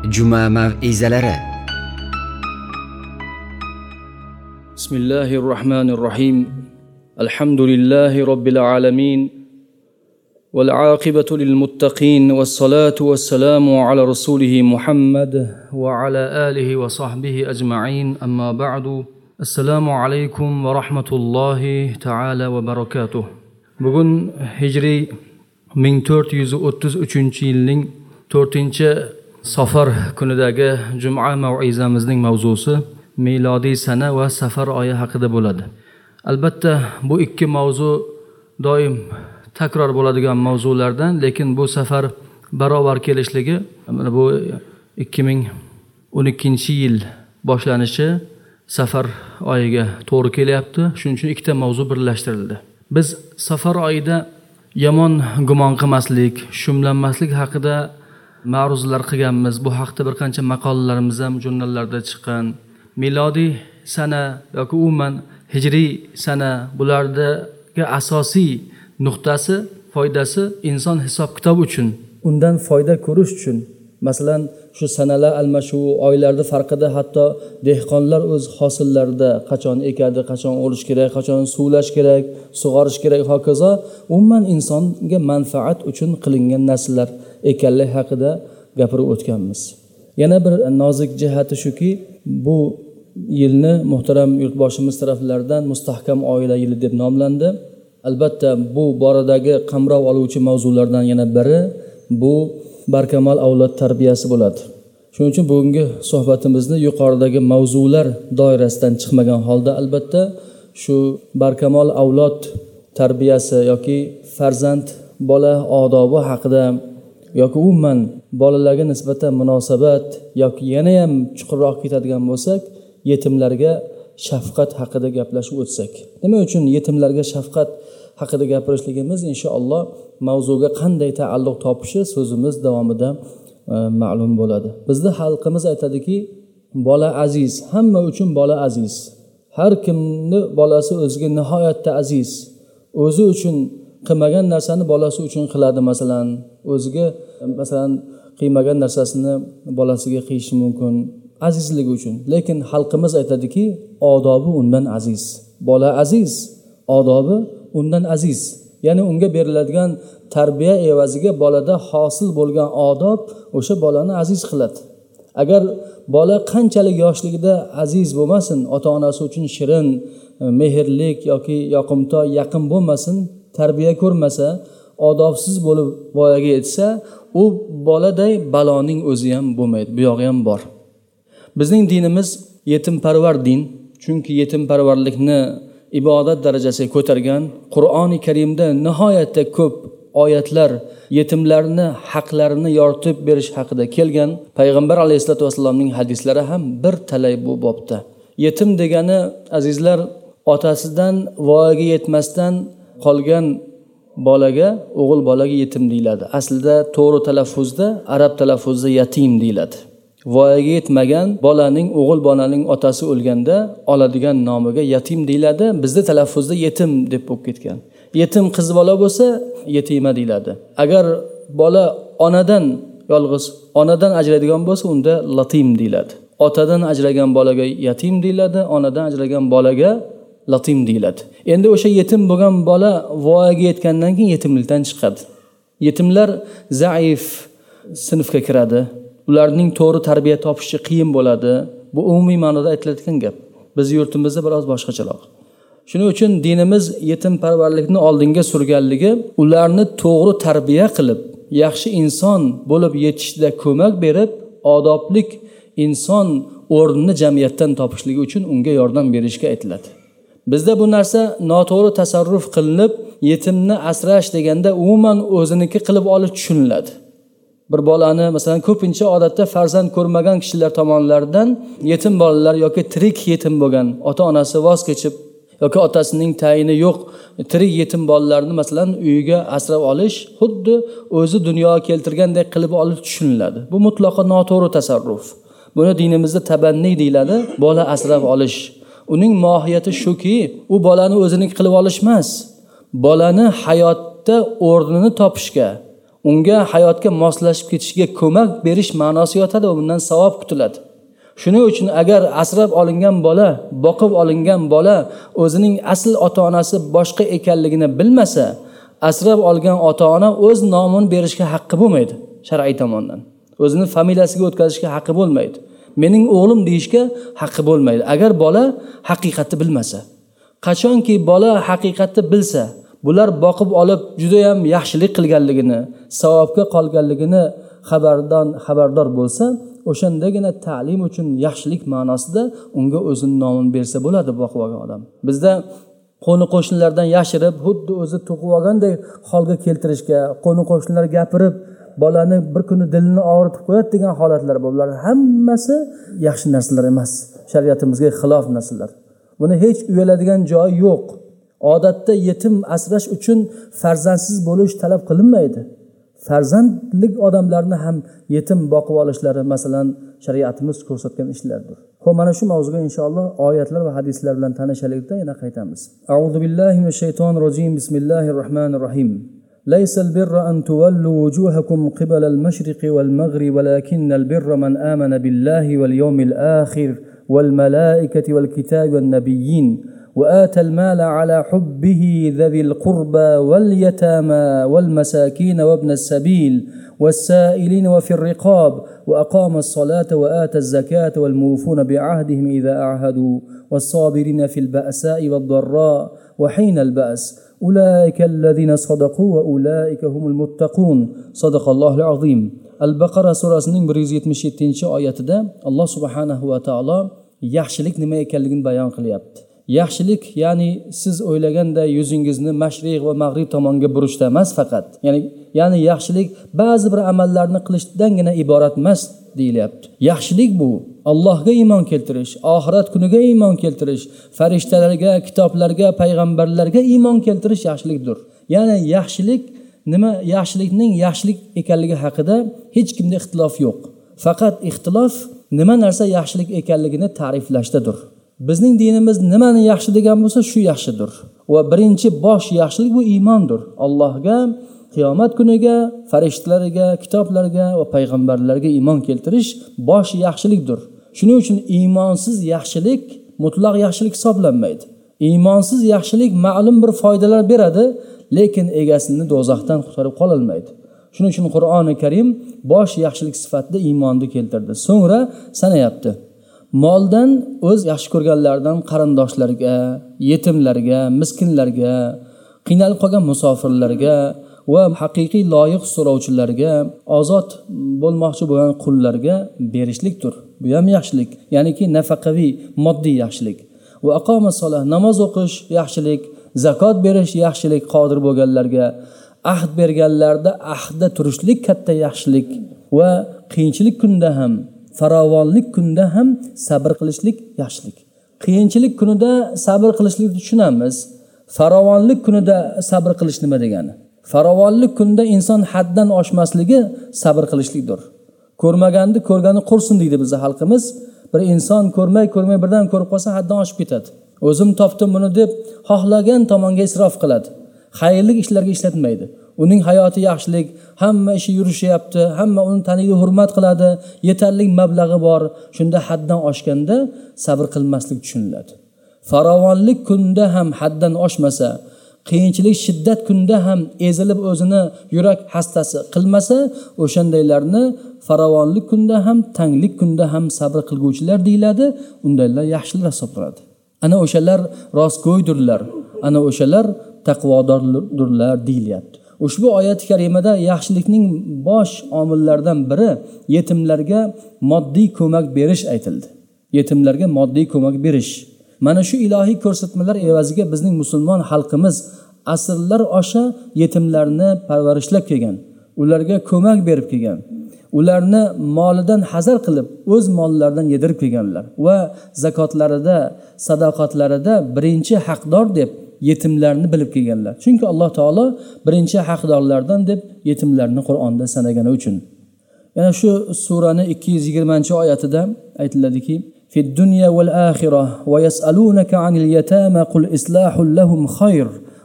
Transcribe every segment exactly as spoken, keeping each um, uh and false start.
Juma mav'izalari. Bismillahirrahmanirrahim. Alhamdulillahi robbil alamin. Wal aqibatu lil muttaqin was salatu was salamu ala rasulih Muhammad wa ala alihi wa sahbihi ajma'in. Amma ba'du. Assalomu alaykum va rahmatullohi ta'ala va barakatuh. Bugun Hijriy ming to'rt yuz o'ttiz uchinchi yilning to'rtinchi Safar kunidagi Juma mav'izamizning mavzusi milodiy sana va Safar oyi haqida bo'ladi. Albatta bu ikki mavzu doim takror bo'ladigan mavzulardan, lekin bu safar barobar kelishligi mana bu ikki ming o'n ikkinchi yil boshlanishi Safar oyiga to'g'ri kelyapti. Shuning uchun ikkita mavzu birlashtirildi. Biz Safar oyida yomon gumon qilmaslik, shumlanmaslik haqida ma'ruzalar qilganmiz. Bu haqda bir qancha maqolalarimiz ham jurnallarda chiqqan. Milodiy sana yoki umuman hijriy sana bulardagi asosiy nuqtasi, foydasi inson hisob kitob uchun, undan foyda ko'rish uchun. Masalan, shu sanalar almashuvi, oylarning farqida hatto dehqonlar o'z hosillarida qachon ekadi, qachon o'rish kerak, qachon suvlash kerak, sug'orish kerak hokazo, umuman insonga manfaat uchun qilingan narsalar ekanligi haqida gapirib o'tganmiz. Yana bir nozik jihati shuki, bu yilni muhtaram yurtboshimiz taraflaridan mustahkam oila yili deb nomlandi. Albatta bu boradagi qamrov oluvchi mavzulardan yana biri bu barkamol avlod tarbiyasi bo'ladi. Shuning uchun bugungi suhbatimizni yuqoridagi mavzular doirasidan chiqmagan holda albatta shu barkamol avlod tarbiyasi yoki farzand bola odobi haqida yoki umuman bolalarga nisbatan munosabat yoki yana ham chuqurroq ketadigan bo'lsak, yetimlarga shafqat haqida gaplashib o'tsak. Nima uchun yetimlarga shafqat haqida gapirishligimiz inshaalloh mavzuga qanday taalluq topishi so'zimiz davomida e, ma'lum bo'ladi. Bizda xalqimiz aytadiki, bola aziz, hamma uchun bola aziz. Har kimni bolasi o'ziga nihoyatda aziz. O'zi uchun qilmagan narsani bolasi uchun qiladi. Masalan, o'ziga masalan qilmagan narsasini bolasiga qiyishi mumkin azizligi uchun. Lekin xalqimiz aytadiki, odobi undan aziz. Bola aziz, odobi undan aziz. Ya'ni unga beriladigan tarbiya evaziga bolada hosil bo'lgan odob o'sha bolani aziz qiladi. Agar bola qanchalik yoshligida aziz bo'lmasin, ota-onasi uchun shirin, mehrlik yoki yoqimtoy, yaqin bo'lmasin, tarbiya ko'rmasa, odobsiz bo'lib voyaga yetsa, u boladay baloning o'zi ham bo'lmaydi, bu yog'i ham bor. Bizning dinimiz yetimparvar din, chunki yetimparvarlikni ibodat darajasiga ko'targan. Qur'oni Karimda nihoyatda ko'p oyatlar yetimlarni haqlarini yoritib berish haqida kelgan. Payg'ambar alayhisolatu vasallamning hadislari ham bir talay bu bobda. Yetim degani azizlar, otasidan voyaga yetmasdan qolgan bolaga, o'g'il bolaga yetim deyiladi. Aslida to'g'ri talaffuzda, arab talaffuzida yatim deyiladi. Voyaga yetmagan bolaning, o'g'il bolaning otasi o'lganda oladigan nomiga yatim deyiladi. Bizda talaffuzda yetim deb bo'lib ketgan. Yetim qiz bola bo'lsa yetima deyiladi. Agar bola onadan yolg'iz, onadan ajraydigan bo'lsa unda latim deyiladi. Otadan ajragan bolaga yatim deyiladi, onadan ajragan bolaga latim deyiladi. Endi o'sha yetim bo'lgan bola voyaga yetgandan keyin yetimlikdan chiqadi. Yetimlar zaif sinfga kiradi. Ularning to'g'ri tarbiya topishi qiyin bo'ladi. Bu umumiy ma'noda aytiladigan gap. Biz yurtimizda biroz boshqacharoq. Shuning uchun dinimiz yetimparvarlikni oldinga surganligi, ularni to'g'ri tarbiya qilib, yaxshi inson bo'lib yetishda ko'mak berib, odoblik inson o'rnini jamiyatdan topishligi uchun unga yordam berishga aytiladi. Bizda bu narsa noto'g'ri tasarruf qilinib, yetimni asrash deganda umuman o'ziniki qilib olish tushuniladi. Bir bolani masalan ko'pincha odatda farzand ko'rmagan kishilar tomonidan yetim bolalar yoki tirik yetim bo'lgan, ota-onasi voz kechib yoki otasining tayini yo'q tirik yetim bolalarni masalan uyiga asrab olish xuddi o'zi dunyoga keltirgandek qilib olish tushuniladi. Bu mutlaqo noto'g'ri tasarruf. Buni dinimizda tabanni deyiladi, bola asrab olish. Uning mohiyati shuki, u bolani o'ziniki qilib olish emas. Bolani hayotda o'rnini topishga, unga hayotga moslashib ketishiga ko'mak berish ma'nosi yotadi va bundan savob kutiladi. Shuning uchun agar asrab olingan bola, boqib olingan bola o'zining asl ota-onasi boshqa ekanligini bilmasa, asrab olgan ota-ona o'z nomini berishga haqqi bo'lmaydi shar'iy tomondan. O'zining familiyasiga o'tkazishga haqqi bo'lmaydi. Mening o'g'lim deyishga haqqi bo'lmaydi agar bola haqiqatni bilmasa. Qachonki bola haqiqatni bilsa, bular boqib olib juda ham yaxshilik qilganligini, savobga qolganligini xabardon xabardor bo'lsa, o'shandagina ta'lim uchun yaxshilik ma'nosida unga o'zining nomini bersa bo'ladi boqib olgan odam. Bizda qo'ni qo'shnilardan yashirib, xuddi o'zi tug'ib olgandek holga keltirishga, qo'ni qo'shnilar gapirib, bolani bir kuni dilini og'ritib qo'yadi degan holatlar bor. Bular hammasi yaxshi narsalar emas, shariatimizga xilof narsalar. Buni hech uyaladigan joyi yo'q. Odatda yetim asrash uchun farzandsiz bo'lish talab qilinmaydi. Farzandlik odamlarni ham yetim boqib olishlari masalan shariatimiz ko'rsatgan ishlardir. Xo'p, mana shu mavzuga inshaalloh oyatlar va hadislar bilan tanishaylikda yana qaytamiz. A'udhu billahi minash shaytonir rojim. Bismillahir rohmanir rohim. ليس البر أن تولوا وجوهكم قبل المشرق والمغرب ولكن البر من آمن بالله واليوم الآخر والملائكة والكتاب والنبيين وآتى المال على حبه ذوي القربى واليتامى والمساكين وابن السبيل والسائلين وفي الرقاب وأقام الصلاة وآتى الزكاة والموفون بعهدهم إذا أعهدوا والصابرين في البأساء والضراء وحين البأس أولئك الذين صدقوا وأولئك هم المتقون صدق الله العظيم. Al-Baqara surasining bir yuz yetmish yettinchi oyatida Alloh subhanahu va taolo yaxshilik nima ekanligini bayon qilyapti. Yaxshilik ya'ni siz o'ylaganday yuzingizni mashriq va mag'rib tomonga burishda emas faqat. Ya'ni ya'ni yaxshilik ba'zi bir amallarni qilishdangina iborat emas deyilyapti. Yaxshilik bu Allohga iymon keltirish, oxirat kuniga iymon keltirish, farishtalarga, kitoblarga, payg'ambarlarga iymon keltirish yaxshilikdir. Ya'ni yaxshilik nima? Yaxshilikning yaxshilik ekanligi haqida hech kimda ixtilof yo'q. Faqat ixtilof nima narsa yaxshilik ekanligini ta'riflashdadir. Bizning dinimiz nimani yaxshi degan bo'lsa, shu yaxshidir. Va birinchi bosh yaxshilik bu iymondir. Allohga, qiyomat kuniga, farishtalarga, kitoblarga va payg'ambarlarga iymon keltirish bosh yaxshilikdir. Shuning uchun iymonsiz yaxshilik mutlaq yaxshilik hisoblanmaydi. Iymonsiz yaxshilik ma'lum bir foydalar beradi, lekin egasini do'zaxdan qutqarib qololmaydi. Shuning uchun Qur'oni Karim bosh yaxshilik sifatida iymonni keltirdi. So'ngra sanayapti. Moldan o'z yaxshi ko'rganlardan qarindoshlarga, yetimlarga, miskinlarga, qiynalib qolgan musofirlarga va haqiqiy loyiq so'rovchilarga, ozod bo'lmoqchi bo'lgan qullarga berishlikdir. Bu ham yaxshilik, ya'niki nafaqaviy, moddiy yaxshilik. Va aqoma solah, namoz o'qish yaxshilik, zakot berish yaxshilik, qodir bo'lganlarga, ahd berganlarda ahdda turishlik katta yaxshilik va qiyinchilik kunda ham, farovonlik kunda ham sabr qilishlik yaxshilik. Qiyinchilik kunida sabr qilishlikni tushunamiz. Farovonlik kunida sabr qilish nima degani? Farovonlik kunda inson haddan oshmasligi sabr qilishlikdir. Ko'rmaganni ko'rgani qursin deydi bizning xalqimiz. Bir inson ko'rmay ko'rmay birdan ko'rib qolsa haddan oshib ketadi. O'zim topdim buni deb xohlagan tomonga isrof qiladi. Xayrli ishlarga ishlatmaydi. Uning hayoti yaxshilik, hamma ishi yurishyapti, hamma uni taniydi, hurmat qiladi, yetarli mablag'i bor. Shunda haddan oshganda sabr qilmaslik tushuniladi. Farovonlik kunda ham haddan oshmasa, qiyinchilik, shiddat kunda ham ezilib o'zini yurak hastasi qilmasa, o'shandaylarni farovonlik kunda ham, tanglik kunda ham sabr qilguvchilar deyiladi. Undaylar yaxshilar hisoblanadi. Ana o'shalar rostgo'ydirlar. Ana o'shalar taqvodordirlar deyilyapti. Ushbu oyat karimada yaxshilikning bosh omillaridan biri yetimlarga moddiy ko'mak berish aytildi. Yetimlarga moddiy ko'mak berish. Mana shu ilohiy ko'rsatmalar evaziga bizning musulmon xalqimiz asrlar osha yetimlarni parvarishlab kelgan, ularga ko'mak berib kelgan, ularni molidan hazar qilib o'z mollaridan yedirib kelganlar va zakotlarida, sadoqatlarida birinchi haqdor deb yetimlarni bilib kelganlar. Chunki Alloh taolo birinchi haqdorlardan deb yetimlarni Qur'onda sanagani uchun. Yana shu suraning ikki yuz yigirmanchi oyatida aytiladiki: "Fid dunya wal akhirah wa yas'alunaka 'anil yatama qul islahul lahum khayr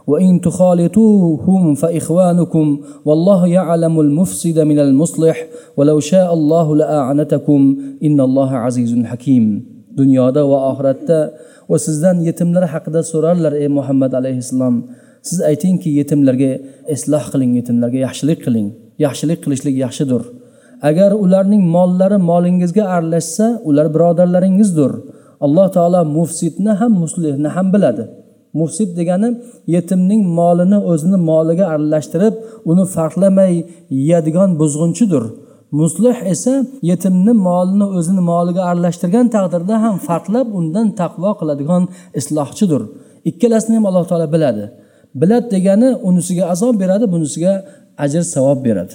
وإن تخالطوهم فإخوانكم والله يعلم المفسد من المصلح ولو شاء الله لأعنتكم إن الله عزيز حكيم. Dunyoda va oxiratda va sizdan yetimlar haqida so'rarlar ey Muhammad alayhissalom. Siz aytingki, yetimlarga isloh qiling, yetimlarga yaxshilik qiling. Yaxshilik qilishlik yaxshidir. Agar ularning mollari molingizga aralashsa, ular birodarlaringizdir. Alloh taolo mufsidni ham muslihni ham biladi. Mufsid degani yetimning molini o'zini moliga aralashtirib, uni farqlamay yeyadigan buzg'unchidir. Muslih esa yetimni molini o'zini moliga aralashtirgan taqdirda ham farqlab undan taqvo qiladigan islohchidir. Ikkalasini ham Alloh taolo biladi. Biladi degani unisiga azob beradi, bunisiga ajr savob beradi.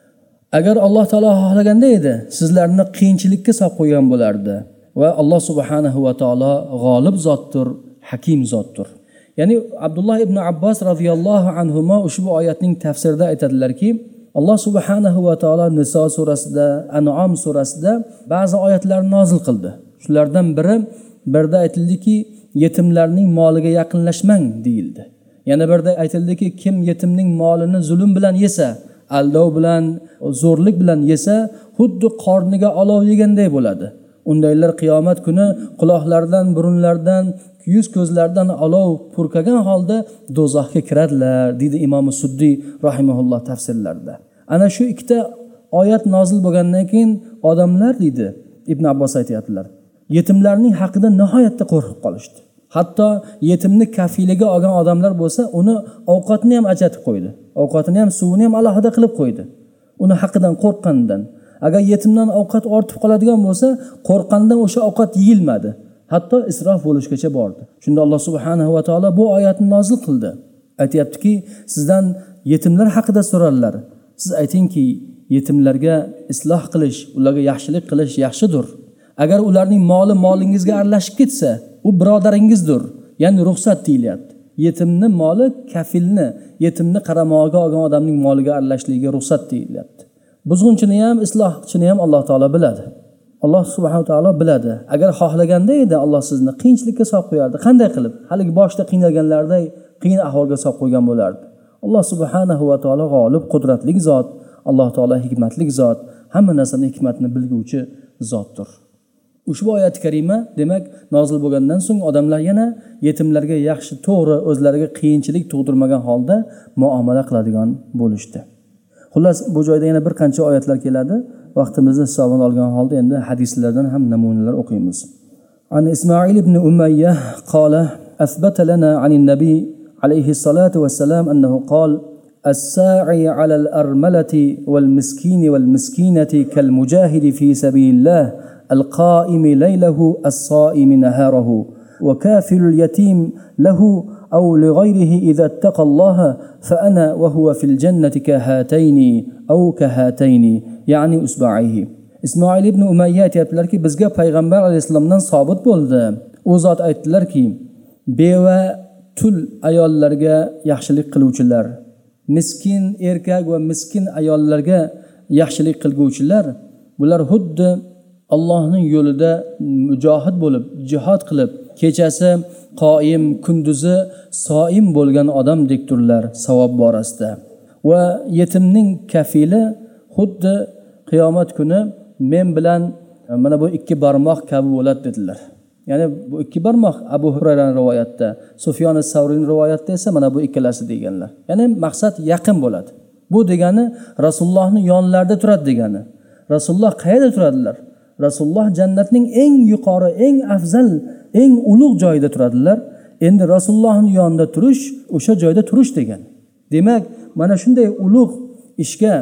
Agar Alloh taolo xohlaganda edi, sizlarni qiyinchilikka solib qo'ygan bo'lardi va Alloh subhanahu va taolo g'olib zotdir, hakim zotdir. Ya'ni Abdullah ibn Abbos radhiyallohu anhuma ushbu oyatning tafsirida aytadilarki, Alloh subhanahu va taolo Niso surasida, An'am surasida ba'zi oyatlarni nozil qildi. Shulardan biri birda aytildiki, yetimlarning moliga yaqinlashmang deyildi. Yana birda aytildiki, kim yetimning molini zulm bilan yesa, aldov bilan, zo'rlik bilan yesa, xuddi qorniga olov yeganday bo'ladi. Undaylar qiyomat kuni quloqlaridan, burunlaridan, yuz ko'zlaridan olov purkagan holda do'zaxga kiradilar, deydi Imom Suddiy rahimahulloh tafsirlarida. Ana shu ikkita oyat nozil bo'lgandan keyin odamlar, deydi Ibn Abbos aytayaptilar, yetimlarning haqida nihoyatda qo'rqib qolishdi. Hatto yetimni kafiliga olgan odamlar bo'lsa, uni ovqatini ham ajratib qo'ydi. Ovqatini ham, suvini ham alohida qilib qo'ydi. Uni haqidan qo'rqqanidan. Agar yetimdan ovqat ortib qoladigan bo'lsa, qo'rqqandan o'sha ovqat yeyilmadi. Hatto isrof bo'lishgacha bordi. Shunda Alloh subhanahu va taolo bu oyatni nozil qildi. Aytayaptiki, sizdan yetimlar haqida so'rarlar. Siz aytingki, yetimlarga isloh qilish, ularga yaxshilik qilish yaxshidir. Agar ularning moli molingizga aralashib ketsa, u birodaringizdir. Ya'ni ruxsat deyilyapti. Yetimni moli kafilni, yetimni qaramog'iga olgan odamning moliga aralashligiga ruxsat deyilyapti. Buzg'unchini ham, islohchini ham Alloh taolo biladi. Alloh subhanahu taolo biladi. Agar xohlaganda edi, Alloh sizni qiyinchilikka solib qo'yardi. Qanday qilib? Haligi boshda qiynalganlarday qiyin ahvolga solib qo'ygan bo'lardi. Alloh subhanahu va taolo g'olib, qudratli zot. Alloh taolo hikmatli zot, hamma narsani hikmatini bilguvchi zotdir. Ushbu oyat karima demak nozil bo'lgandan so'ng odamlar yana yetimlarga yaxshi, to'g'ri, o'zlariga qiyinchilik tug'dirmagan holda muomala qiladigan bo'lishdi. Xullas, bu joyda yana bir qancha oyatlar keladi. Vaqtimizni hisobini olgan holda endi hadislardan ham namunalar o'qiymiz. An Ismoil ibn Umayyah qala athbata lana anin nabiy alayhi salatu wassalam annahu qala as-sa'i 'ala al-armalati wal-miskini wal-miskinati kal-mujahidi fi sabilillah القائم ليله الصائم نهاره وكافل اليتيم له أو لغيره إذا اتقى الله فأنا وهو في الجنة كهاتين أو كهاتين يعني أصبعيه. İsmoil ibn Umayya aytdilarki, bizga payg'ambar alayhisolamdan sobit bo'ldi. U zot aytdilarki, beva tul ayollarga yaxshilik qiluvchilar, miskin erkak va miskin ayollarga yaxshilik qilguvchilar, bular xuddi Allohning yo'lida mujohid bo'lib, jihad qilib, kechasi qoim, kunduzi soim bo'lgan odamdekdirlar savob borasida. Va yetimning kafili xuddi qiyomat kuni men bilan mana bu ikki barmoq kabi bo'ladi dedilar. Ya'ni bu ikki barmoq Abu Hurayraning rivoyatida, Sufyon as-Savrining rivoyatida esa mana bu ikkalasi deganlar. Ya'ni maqsad yaqin bo'ladi. Bu degani Rasulullohning yonlarida turadi degani. Rasululloh qayerda turadilar? Rasululloh jannatning eng yuqori, eng afzal, eng ulug' joyida turadilar. Endi Rasulullohning yonida turish, o'sha joyda turish degan. Demak, mana shunday ulug' ishga,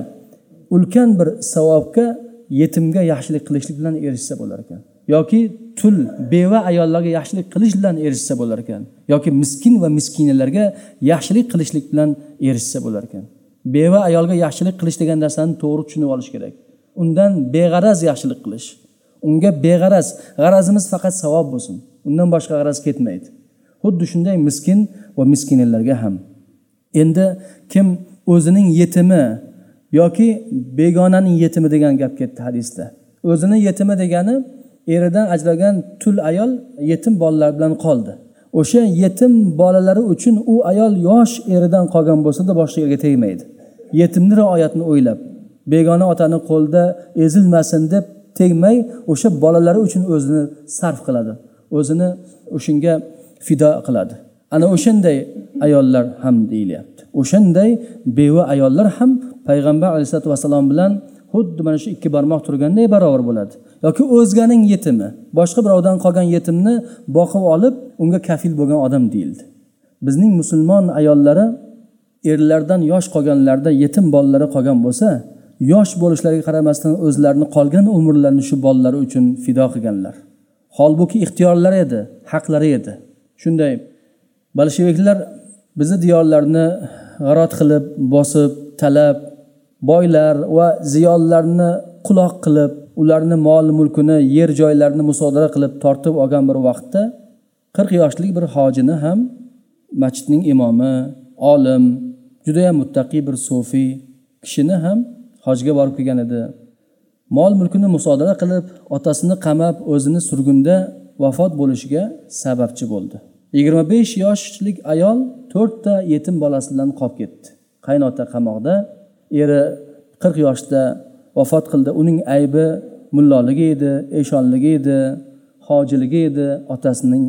ulkan bir savobga yetimga yaxshilik qilishlik bilan erishsa bo'lar ekan. Yoki tul, beva ayollarga yaxshilik qilish bilan erishsa bo'lar ekan. Yoki miskin va miskinalarga yaxshilik qilishlik bilan erishsa bo'lar ekan. Beva ayolga yaxshilik qilish degan narsani to'g'ri tushunib olish kerak. Undan beg'araz yaxshilik qilish. Unga beg'araz, g'arazimiz faqat savob bo'lsin. Undan boshqa g'araz ketmaydi. Xuddi shunday miskin va miskinalarga ham. Endi kim o'zining yetimi yoki begonaning yetimi degan gap ketdi hadisda. O'zining yetimi degani eridan ajragan tul ayol yetim bolalar bilan qoldi. o'sha yetim bolalari uchun u ayol yosh eridan qolgan bo'lsa-da boshqa erga tegmaydi. Yetimni rioyatini o'ylab, begona otaning qo'lida ezilmasin deb tegmay, o'sha bolalari uchun o'zini sarf qiladi. O'zini o'shunga fido qiladi. Ana o'shanday ayollar ham deyilyapti. O'shanday beva ayollar ham payg'ambar alayhisolatu vasallam bilan xuddi mana shu ikki barmoq turganday barobar bo'ladi. Yoki o'zganing yetimi, boshqa birovdan qolgan yetimni boqib olib, unga kafil bo'lgan odam deyildi. Bizning musulmon ayollari erlardan yosh qolganlarda yetim bolalari qolgan bo'lsa, yosh bo'lishlariga qaramasdan o'zlarini qolgan umrlarini shu bolalar uchun fido qilganlar. Holbuki ixtiyorlari edi, haqlari edi. Shunday bolsheviklar bizni diyorlarni g'arot qilib, bosib, talab, boylar va ziyollarni quloq qilib, ularni mol mulkini, yer joylarini musodara qilib tortib olgan bir vaqtda qirq yoshlik bir hojini ham masjidning imomi, olim, juda ham muttaqi bir sufiy kishini ham hojga borib kelgan edi. Mol mulkini musodara qilib, otasini qamab, o'zini surgunda vafot bo'lishiga sababchi bo'ldi. yigirma besh yoshlik ayol to'rtta yetim bolasi bilan qolib ketdi. Qaynota qamoqda, eri qirq yoshda vafot qildi. Uning aybi mulloligi edi, eshonligi edi, hojiligi edi, otasining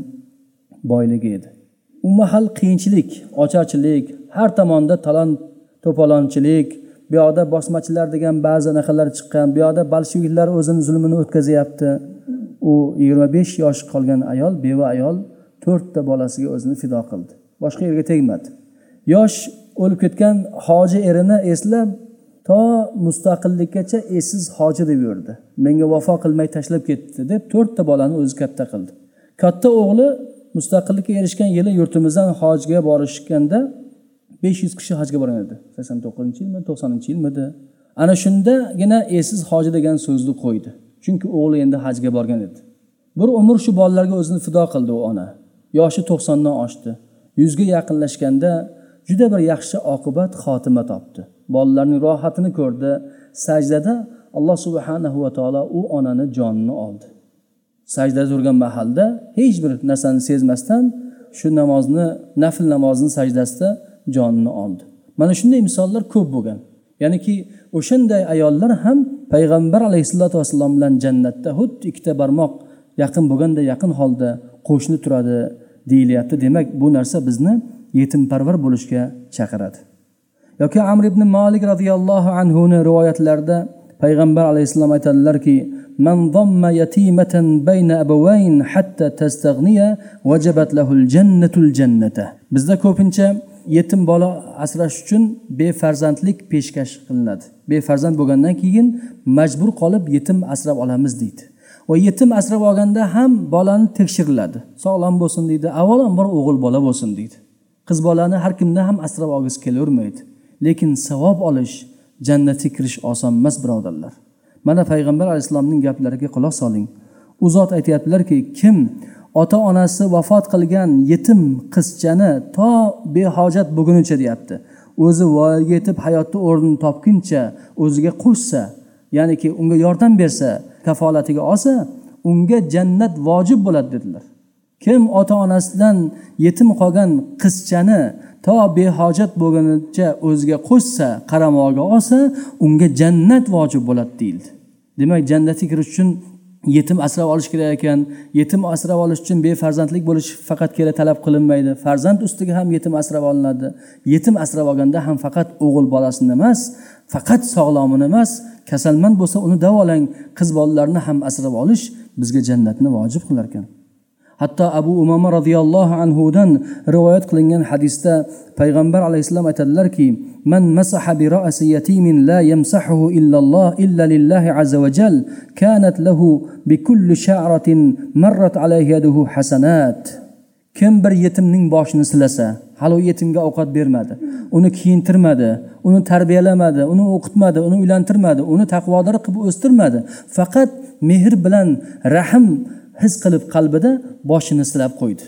boyligi edi. U mahal qiyinchilik, ocharchilik, har tomonda talon to'polonchilik, bu yoqda bosmachilar degan ba'zi anaqalar chiqqan, bu yoqda bolsheviklar o'zining zulmini o'tkazyapti. U yigirma besh yosh qolgan ayol, beva ayol to'rtta bolasiga o'zini fido qildi. Boshqa yerga tegmadi. Yosh o'lib ketgan hoji erini eslab to mustaqillikkacha esiz hoji deb yurdi. Menga vafo qilmay tashlab ketdi deb to'rtta bolani o'zi katta qildi. Katta o'g'li mustaqillikka erishgan yili yurtimizdan hojga borishganda besh yuz kishi hajga borgan edi. sakson to'qqizinchi yilmi, to'qsoninchi yilmidi? Ana shundagina esiz hoji degan so'zni qo'ydi. Chunki o'g'li endi hajga borgan edi. Bir umr shu bolalarga o'zini fido qildi u ona. Yoshi to'qsondan oshdi. yuzga yaqinlashganda juda bir yaxshi oqibat xotima topdi. Bolalarning rohatini ko'rdi. Sajdada Alloh subhanahu va taolo u onani jonini oldi. Sajdada turgan mahalda hech bir narsani sezmasdan shu namozni, nafl namozining sajdasida jonini oldi. Mana shunday misollar ko'p bo'lgan. Ya'niki o'shanday ayollar ham payg'ambar alayhisolatu vasallam bilan jannatda xuddi ikkita barmoq yaqin bo'lganda yaqin holda qo'shni turadi deyilyapti. Demak, bu narsa bizni yetimparvar bo'lishga chaqiradi. Yoki Amr ibn Malik radhiyallohu anhu ning rivoyatlarida payg'ambar alayhisalom aytadilarki: "Man dhamma yatimatan bayna abawayn hatta tastaghniya wajabat lahul jannatul jannata." Bizda ko'pincha yetim bola asrash uchun befarzandlik peshkash qilinadi. Befarzand bo'lgandan keyin majbur qolib yetim asrab olamiz deydi. Va yetim asrab olganda ham bolani tekshiriladi. Sog'lom bo'lsin deydi, avvalambor o'g'il bola bo'lsin deydi. Qiz bolani har kimdan ham asrab olgisi kelavermaydi. Lekin savob olish, jannatga kirish oson emas, birodarlar. Mana payg'ambar alayhisolamning gaplariga quloq soling. U zot aytayaptilarki, kim ota-onasi vafot qilgan yetim qizchani to behojat bo'lgunicha deyapti, o'zi voyaga yetib hayotda o'rnini topguncha o'ziga qo'shsa, ya'niki unga yordam bersa, kafolatiga olsa, unga jannat vojib bo'ladi dedilar. Kim ota-onasidan yetim qolgan qizchani to behojat bo'lgunicha o'ziga qo'shsa, qaramog'iga olsa, unga jannat vojib bo'ladi deyildi. Demak, jannatga kirish uchun yetim asrab olish kerak ekan. Yetim asrab olish uchun befarzandlik bo'lish faqat kela talab qilinmaydi. Farzand ustiga ham yetim asrab olinadi. Yetim asrab olganda ham faqat o'g'il bolasini emas, faqat sog'lomini emas, kasalmand bo'lsa uni davolang, qiz bolalarni ham asrab olish bizga jannatni vojib qilar ekan. Hatto Abu Umama radhiyallohu anhu dan rivoyat qilingan hadisda payg'ambar alayhisalom aytadilarki: "Man masaha bi ra'si yatimin la yamsahuhu illa Allah illa lillahi azza wa jal, kanat lahu bi kulli sha'ratin marrat alayhi yaduhu hasanat." Kim bir yetimning boshini silasa, hali u yetimga ovqat bermadi, uni kiyintirmadi, uni tarbiyalamadi, uni o'qitmadi, uni uylantirmadi, uni taqvodor qilib o'stirmadi, faqat mehr bilan rahim his qilib qalbida boshini silab qo'ydi.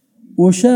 O'sha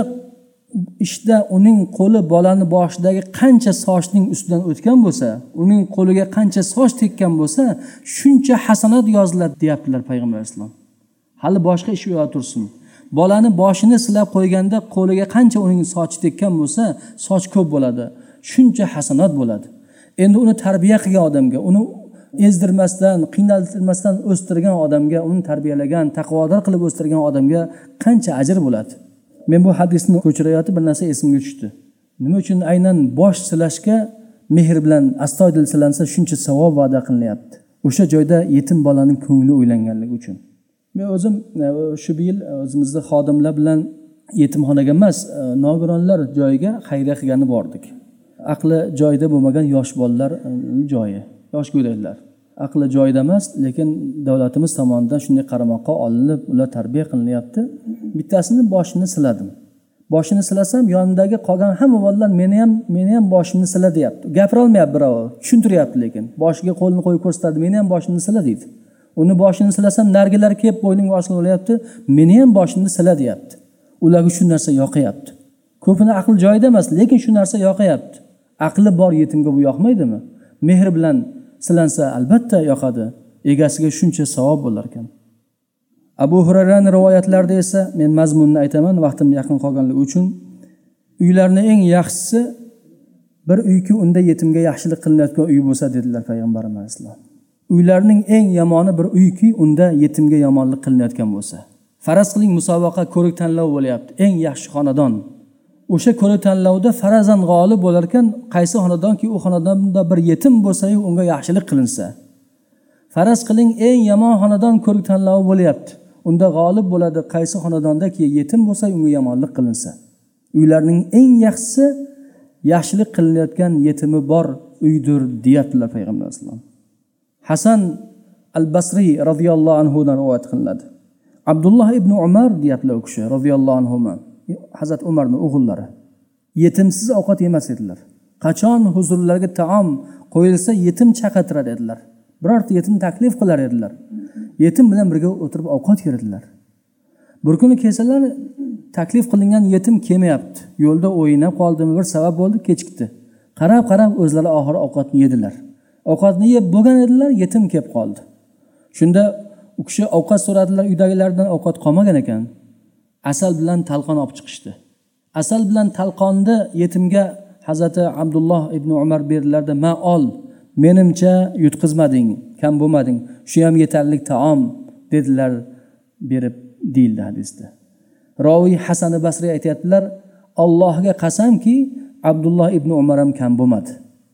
ishda uning qo'li bolani boshidagi qancha sochning ustidan o'tgan bo'lsa, uning qo'liga qancha soch tekkan bo'lsa, shuncha hasanat yoziladi deyaptilar payg'ambar alayhisalom. Hali boshqa ish yo'q tursin. bolani boshini silab qo'yganda qo'liga qancha uning sochi tekkan bo'lsa, soch ko'p bo'ladi, shuncha hasanat bo'ladi. Endi uni tarbiya qilgan odamga, uni ezdirmasdan, qiynaltirmasdan o'stirgan odamga, uni tarbiyalagan, taqvodor qilib o'stirgan odamga qancha ajr bo'ladi. Men bu hadisni ko'chirayotib bir narsa esimga tushdi. Nima uchun aynan bosh silashga mehr bilan astoydil silansa shuncha savob va'da qilinyapti? O'sha joyda yetim bolaning ko'ngli o'ylanganligi uchun. Men o'zim shu yil o'zimizda xodimlar bilan yetimxonaga emas, nogironlar joyiga xayriya qilgani bordik. Aqli joyida bo'lmagan yosh bolalar joyi, yosh go'daklar. Aqli joyida emas, lekin davlatimiz tomonidan shunday qaramoqqa olinib, ular tarbiya qilinyapti. Bittasini boshini siladim. Boshini silasam, yonimdagi qolgan hamma bolalar meni ham, meni ham boshimni sila deyapti. Gapira olmayapti birov, tushuntiryapti lekin. Boshiga qo'lini qo'yib ko'rsatadi, meni ham boshimni sila deydi. Uni boshini silasam, nargilar kelib bo'yniga osilib olyapti, meni ham boshimni sila deyapti. Ularga shu narsa yoqayapti. Ko'pini aql joyida emas, lekin shu narsa yoqayapti. Aqli bor yetimga bu yoqmaydimi? Mehr bilan silansa albatta yoqadi. Egasiga shuncha savob bo'lar ekan. Abu Hurayraning rivoyatlarida esa men mazmunni aytaman, vaqtim yaqin qolganligi uchun. Uylarning eng yaxshisi bir uyki unda yetimga yaxshilik qilinayotgan uy bo'lsa dedilar payg'ambarimiz alayhisalom. Uylarning eng yomoni bir uyki unda yetimga yomonlik qilinayotgan bo'lsa. Faraz qiling, musobaqa ko'rik tanlov bo'lyapti. Eng yaxshi xonadon. O'sha ko'rik tanlovda farazan g'olib bo'lar ekan, qaysi xonadonki u xonadonda bir yetim bo'lsa-yu unga yaxshilik qilinsa. Faraz qiling, eng yomon xonadon ko'rik tanlovi bo'lyapti. Unda g'olib bo'ladi qaysi xonadondaki yetim bo'lsa unga yomonlik qilinsa. Uylarning eng yaxshisi yaxshilik qilinayotgan yetimi bor uydir deyaptilar payg'ambar sollallohu alayhi vasallam. Hasan al-Basri radhiyallohu anhu dan rivoyat qilinadi. Abdullah ibn Umar deyaptilar u kishi radhiyallohu anhu. Hazrat Umarning o'g'illari yetimsiz ovqat yemas edilar. Qachon huzurlarga taom qo'yilsa yetim chaqirtirar edilar. Birorta yetim taklif qilar edilar. Yetim bilan birga o'tirib ovqat yerdilar. Bir kuni kelsalar, taklif qilingan yetim kelmayapti. Yo'lda o'ynab qoldimi, bir sabab bo'ldi, kechikdi. Qarab-qarab o'zlari oxiri ovqatni yedilar. Ovqatni yeb bo'lgan edilar, yetim kelib qoldi. Shunda u kishi ovqat so'radilar, uydagilardan ovqat qolmagan ekan. Asal bilan talqon olib chiqishdi. Asal bilan talqonni yetimga Hazrati Abdulloh ibn Umar berdilarda, "Ma ol, menimcha yutqizmading, kam bo'lmading. Shu ham yetarli taom" dedilar, berib deyildi hadisda. Rawi Hasan al-Basri aytayaptilar, "Allohga qasamki, Abdulloh ibn Umar ham kam bo'lmadi.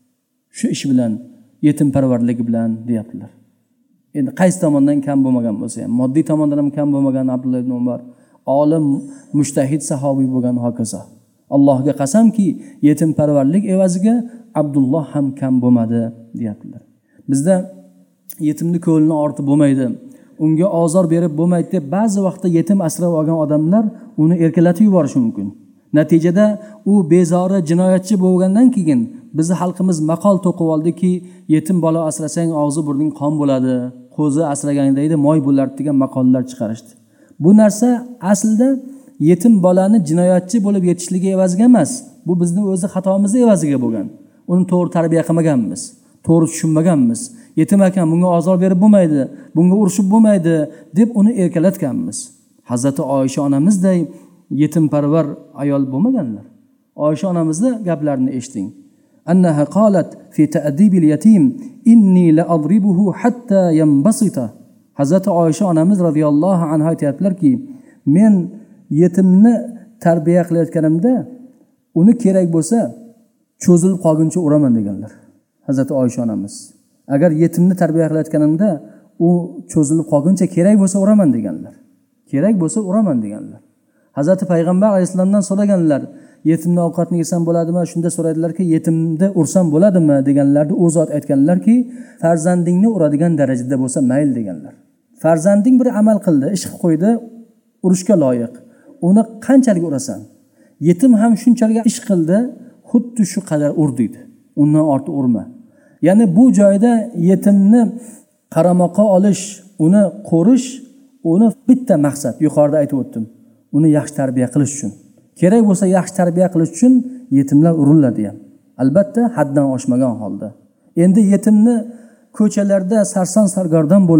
Shu ish bilan, yetim parvarligi bilan" deyaptilar. Endi qaysi tomondan kam bo'lmagan bo'lsa ham, moddiy tomondan ham kam bo'lmagan Abdulloh ibn Umar, olim, mushtahid sahobiy bo'lgan hokazo. Allohga qasamki, yetim parvarlik evaziga Abdulloh ham kam bo'lmadi deyaptilar. Bizda yetimni ko'lini ortib bo'lmaydi, unga ozor berib bo'lmaydi deb ba'zi vaqtda yetim asrab olgan odamlar uni erkalatib yuborishi mumkin. Natijada u bezori jinoyatchi bo'lgandan keyin bizni xalqimiz maqol to'qib oldiki, yetim bola asrasang og'zi burning qon bo'ladi, qo'zi asragandayda moy bo'lar degan maqollar chiqarishdi. Bu narsa aslida yetim bolani jinoyatchi bo'lib yetishligi evaziga emas, bu bizning o'zi xatomiz evaziga bo'lgan. Uni to'g'ri tarbiya qilmaganmiz, to'g'ri tushunmaganmiz. Yetim ekan, bunga ozor berib bo'lmaydi, bunga urushib bo'lmaydi deb uni erkalatganmiz. Hazrati Oysha onamizday yetimparvar ayol bo'lmaganlar. Oysha onamizning gaplarini eshiting. Annaha qalat fi ta'dibil yatim inni la adribuhu hatta yanbasita. Hazrati Oysha onamiz radhiyallohu anha aytayaptilarki, men yetimni tarbiya qilayotganimda uni kerak bo'lsa cho'zilib qolguncha uraman deganlar. Hazrati Oysha onamiz. Agar yetimni tarbiya qilayotganimda u cho'zilib qolguncha kerak bo'lsa uraman deganlar. Kerak bo'lsa uraman deganlar. Hazrati payg'ambar alayhisolamdan so'raganlar, yetimni ovqatni yesam bo'ladimi? Shunda so'radilarki, yetimni ursam bo'ladimi deganlarda u zot aytganlarki, farzandingni uradigan darajada bo'lsa mayl deganlar. Farzanding bir amal qildi, ish qilib qo'ydi, urushga loyiq. Uni qanchalik urasan? Yetim ham shunchalik ish qildi, xuddi shu qadar ur deydi. Undan ortiq urma. Ya'ni bu joyda yetimni qaramoqqa olish, uni qo'rish, uni bitta maqsad, yuqorida aytib o'tdim. Uni yaxshi tarbiya qilish uchun. Kerak bo'lsa yaxshi tarbiya qilish uchun yetimlar uriladi ham. Albatta haddan oshmagan holda. Endi yetimni ko'chalarda sarson sargardon bo'lib,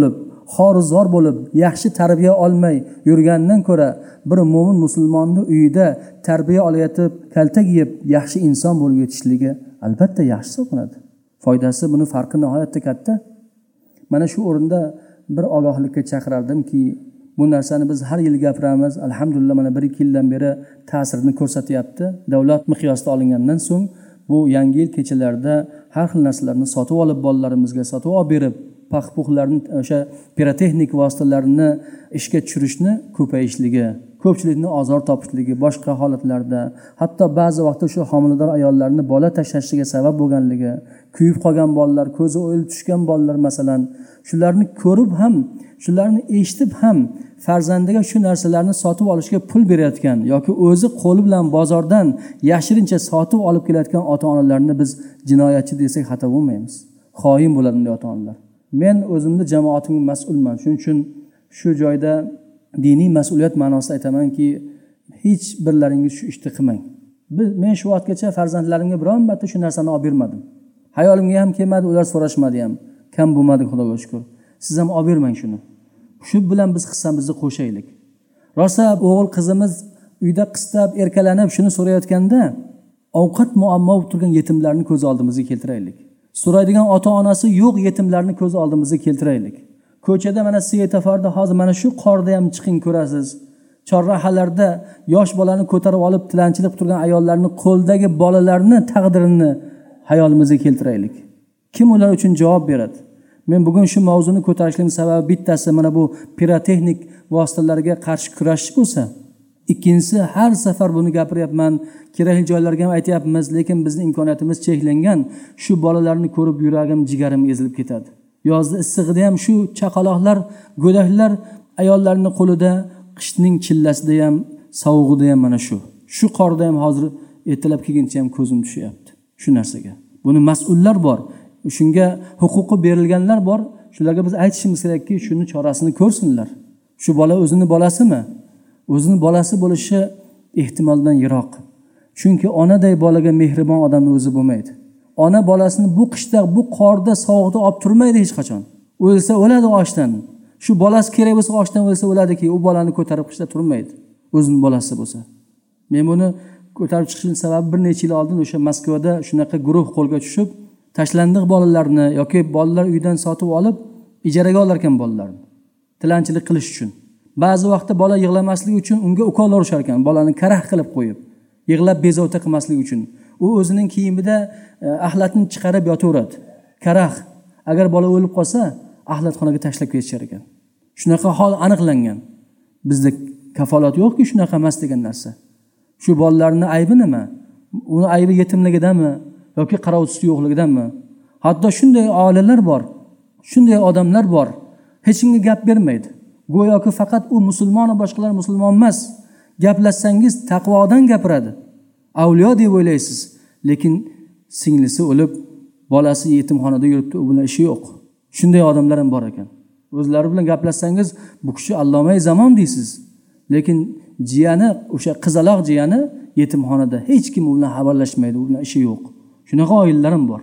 xorizor bo'lib, yaxshi tarbiya olmay yurgandan ko'ra bir mo'min musulmonning uyida tarbiya olayotib, kaltak yeb, yaxshi inson bo'lib yetishligi albatta yaxshi hisoblanadi. Foydasi, buni farqi nihoyatda katta. Mana shu o'rinda bir ogohlikka chaqirardimki, bu narsani biz har yil gapiramiz. Alhamdulillah, mana bir ikki yildan beri ta'sirini ko'rsatyapti. Davlat miqyosida olingandan so'ng bu yangi yil kechalarida har xil narsalarni sotib olib, bolalarimizga sotib olib berib, paxpuxlarni, o'sha pirotexnik vositalarni ishga tushirishni ko'payishligi, ko'pchilikni ozor topishligi, boshqa holatlarda, hatto ba'zi vaqtda shu homilador ayollarni bola tashlashiga sabab bo'lganligi, kuyib qolgan bolalar, ko'zi o'yilib tushgan bolalar masalan, shularni ko'rib ham, shularni eshitib ham farzandiga shu narsalarni sotib olishga pul berayotgan yoki o'zi qo'li bilan bozordan yashirincha sotib olib kelayotgan ota-onalarni biz jinoyatchi desak xato bo'lmaymiz. Xoin bo'ladi bunday ota-onalar. Men o'zimni jamoatimga mas'ulman. Shuning uchun shu joyda diniy mas'uliyat ma'nosida aytamanki, hech birlaringiz shu ishni qilmang. Men shu vaqtgacha farzandlarimga biron marta shu narsani olib bermadim. Hayolimga ham kelmadi, ular so'rashmadi ham. Kam bo'lmadi, Xudoga shukr. Siz ham olib bermang shuni. Shu bilan biz hissamizni qo'shaylik. Rosa o'g'il qizimiz uyda qistab, erkalanib shuni so'rayotganda, ovqat muammo bo'lib turgan yetimlarni ko'z oldimizga keltiraylik. So'raydigan ota-onasi yo'q yetimlarni ko'z oldimizga keltiraylik. Ko'chada mana svetoforda hozir mana shu qorda ham chiqing ko'rasiz. Chorrahalarda yosh bolani ko'tarib olib tilanchilik qilib turgan ayollarni, qo'ldagi bolalarni taqdirini hayolimizga keltiraylik. Kim ular uchun javob beradi? Men bugun shu mavzuni ko'tarishning sababi bittasi mana bu pirotexnik vositalarga qarshi kurashish bo'lsa, ikkinchisi har safar buni gapiryapman, kerakli joylarga ham aytayapmiz, lekin bizning imkoniyatimiz cheklangan. Shu bolalarni ko'rib yuragim, jigarim ezilib ketadi. Yozda issig'ida ham shu chaqaloqlar, go'daklar ayollarning qo'lida, qishning chillasida ham, sovug'ida ham mana shu. Shu qorda ham hozir ertalab kelguncha ham ko'zim tushyapti shu narsaga. Buni mas'ullar bor. Shunga huquqi berilganlar bor. Shularga biz aytishimiz kerakki, shuni chorasini ko'rsinlar. Shu bola o'zini bolasimi? O'zini bolasi bo'lishi ehtimoldan yiroq. Chunki onaday bolaga mehribon odamning o'zi bo'lmaydi. Ona bolasini bu qishda, bu qorda, sovuqda olib turmaydi hech qachon. O'lsa o'ladi ochdan. Shu bolasi kerak bo'lsa ochdan o'lsa o'ladiki, u bolani ko'tarib qishda turmaydi. O'zining bolasi bo'lsa. Men buni ko'tarib chiqishning sababi bir necha yil oldin o'sha Moskvada shunaqa guruh qo'lga tushib, tashlandiq bolalarni yoki bolalar uydan sotib olib ijaraga olar ekan bolalarni. Tilanchilik qilish uchun. Ba'zi vaqtda bola yig'lamasligi uchun unga ukollar urishar ekan, bolani karax qilib qo'yib, yig'lab bezovta qilmasligi uchun. U o'zining kiyimida axlatni chiqarib yotaveradi. Karax. Agar bola o'lib qolsa, axlatxonaga tashlab ketishar ekan. Shunaqa hol aniqlangan. Bizda kafolat yo'qki shunaqa emas degan narsa. Shu bolalarning aybi nima? Uni aybi yetimligidami yoki qarovchisi yo'qligidanmi? Hatto shunday oilalar bor, shunday odamlar bor, hech kimga gap bermaydi. Go'yoki faqat u musulmon va boshqalar musulmon emas. Gaplashsangiz taqvodan gapiradi. Avliyo deb o'ylaysiz, lekin singlisi o'lib, bolasi yetimxonada yuribdi, u bilan ishi yo'q. Shunday odamlar ham bor ekan. O'zlari bilan gaplashsangiz, bu kishi allomay zamon deysiz. Lekin jiyani, o'sha qizaloq jiyani yetimxonada, hech kim u bilan xabarlashmaydi, u bilan ishi yo'q. Shunaqa oilalar ham bor.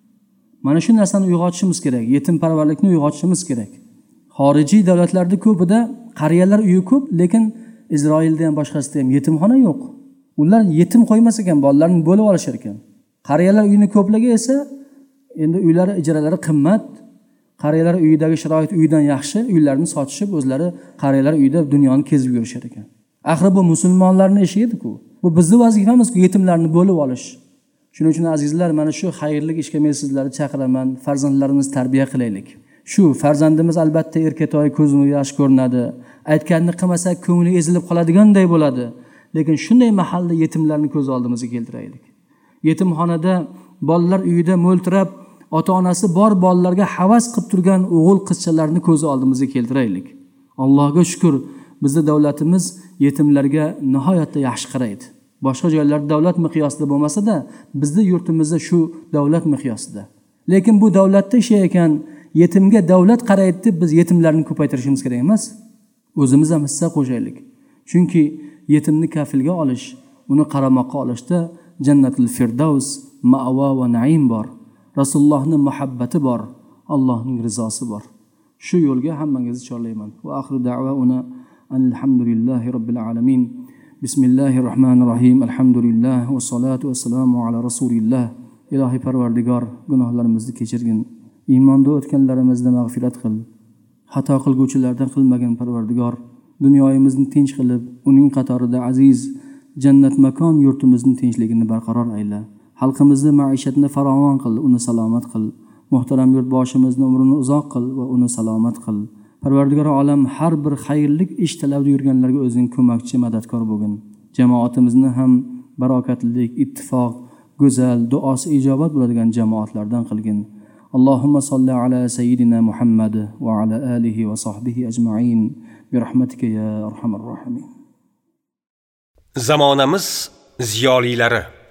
Mana shu narsani uyg'otishimiz kerak, yetimparvarlikni uyg'otishimiz kerak. Xorijiy davlatlarda ko'pida qariyalar uyi ko'p, lekin Isroilda ham boshqasida ham yetimxona yo'q. Ular yetim qo'ymas ekan, bolalarni bo'lib olishar ekan. Qariyalar uyini ko'pligi esa endi uylari ijaralari qimmat. Qariyalar uyidagi sharoit uydan yaxshi, uylarni sotishib o'zlari qariyalar uyida dunyoni kezib yurishar ekan. Axir bu musulmonlarning ishi edi-ku. Bu bizning vazifamiz-ku, yetimlarni bo'lib olish. Shuning uchun azizlar, mana shu xayrli ishga men sizlarni chaqiraman, farzandlarimizni tarbiya qilaylik. Shu farzandimiz albatta erkatoy ko'zimga yaxshi ko'rinadi. Aytganini qilmasak ko'ngli ezilib qoladiganday bo'ladi. Lekin shunday mahalla yetimlarni ko'z oldimizga keltiraylik. Yetimxonada bolalar uyida mo'ltirab, ota-onasi bor bolalarga havas qilib turgan o'g'il qizchalarni ko'z oldimizga keltiraylik. Allohga shukr, bizning davlatimiz yetimlarga nihoyatda yaxshi qaraydi. Boshqa joylarda davlat miqyosida bo'lmasa-da, bizning yurtimizda shu davlat miqyosida. Lekin bu davlatda ishlayotgan yetimga davlat qaraydi deb biz yetimlarni ko'paytirishimiz kerak emas. O'zimiz ham hissa qo'shaylik. Chunki yetimni kafilga olish, uni qaramoqqa olishda jannatul firdavs, ma'va va naim bor. Rasulullohning muhabbati bor, Allohning rizosi bor. shu yo'lga hammangizni chorlayman. Va oxiru da'vauna alhamdulillahi robbil alamin. Bismillahir rohmanir rohim. Alhamdulillah va salatu vassalamu ala rasulillah. Ilohiy Parvardigor, gunohlarimizni kechirgin. Iymonda o'tganlarimizni mag'firat qil. Xato qilguvchilardan qilmagin Parvardigor. Dunyoyimizni tinch qilib, uning qatorida aziz jannat makon yurtimizni tinchligini barqaror ayla. Xalqimizni maishatini farovon qil, uni salomat qil. Muhtaram yurtboshimizni umrini uzoq qil va uni salomat qil. Parvardigor olam har bir xayrlik ish talabida yurganlarga o'zing ko'makchi, madadkor bo'lgin. Jamoatimizni ham barokatli, ittifoq, go'zal, duosi ijobat bo'ladigan jamoatlardan qilgin. Allohumma solli ala sayyidina Muhammad va ala alihi va sahbihi ajma'in bi rahmatika ya arhamar rohimin. Zamonamiz ziyolilari